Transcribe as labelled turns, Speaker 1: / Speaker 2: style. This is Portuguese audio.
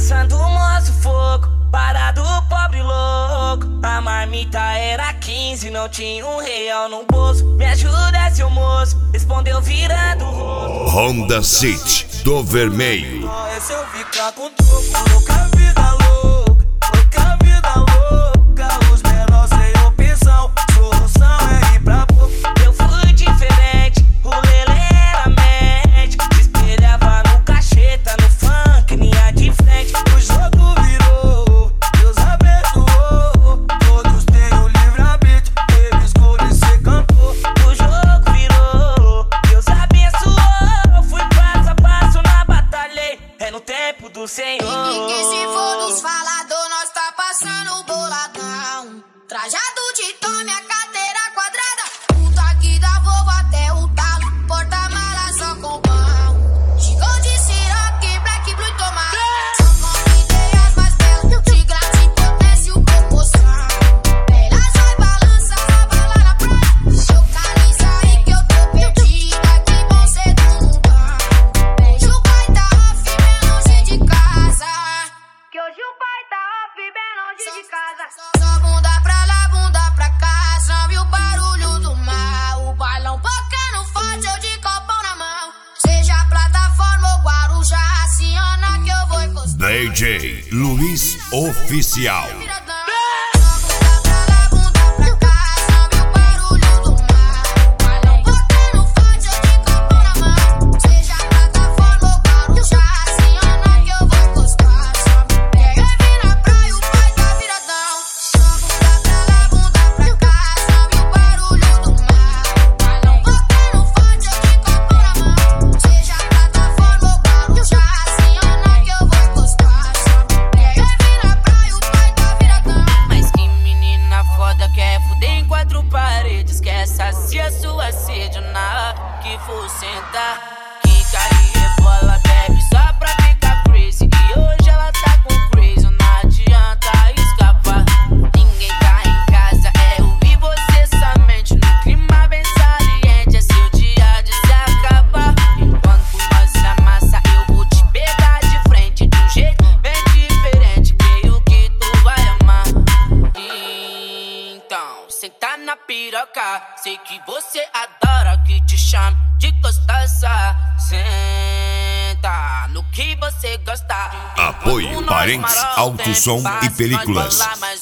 Speaker 1: Passando o moço fogo, parado pobre louco. A marmita era 15, não tinha R$1 no bolso. Me ajuda, seu moço, respondeu virando o rosto.
Speaker 2: Honda City do Vermelho.
Speaker 3: Esse eu ficar com troco, louca vida louca, louca vida louca. Os menores sem opção, solução é ir pra boca.
Speaker 1: Eu fui diferente, o Lele era médico. Se espelhava no cacheta, no funk, linha de frente.
Speaker 3: O jogo virou, Deus abençoou. Todos têm o livre-arbítrio, ele escolhe ser cantor.
Speaker 1: O jogo virou, Deus abençoou. Fui passo a passo na batalha, é no tempo do Senhor.
Speaker 4: E que se for dos falador, nós tá passando boladão. Trajado de tome, a cadeira quadrada. O toque da Volvo até o talo. Porta-mala só com pão. Chegou de Ciroc, Black Blue e tomate. São com ideias mais belas. De graça, potência, o proporção. Elas vai balança, bala na praia. Seu camisa aí que eu tô perdida. Que bom ser do mundão. Beijo o pai tá off, bem longe de casa. Que hoje o pai tá off, bem longe de casa. Só bunda pra lá, bunda pra cá. Só vi o barulho do mar. O balão tocando forte, eu de copão na mão. Seja plataforma ou Guarujá, aciona que eu vou encostar.
Speaker 2: DJ Luiz Oficial.
Speaker 1: Sacia sua sede na que for sentar. Que carinha bola bebe só pra ficar crazy. E hoje ela tá com crazy, não adianta escapar. Ninguém tá em casa, é eu e você somente. No clima bem saliente, é seu dia de se acabar. Enquanto nós se amassa, eu vou te pegar de frente. De um jeito bem diferente, creio que tu vai amar. Então, senta na piroca. Sei que você adora que te chame de gostosa. Senta no que você gosta.
Speaker 2: Apoio Parentes, Auto Som e Películas.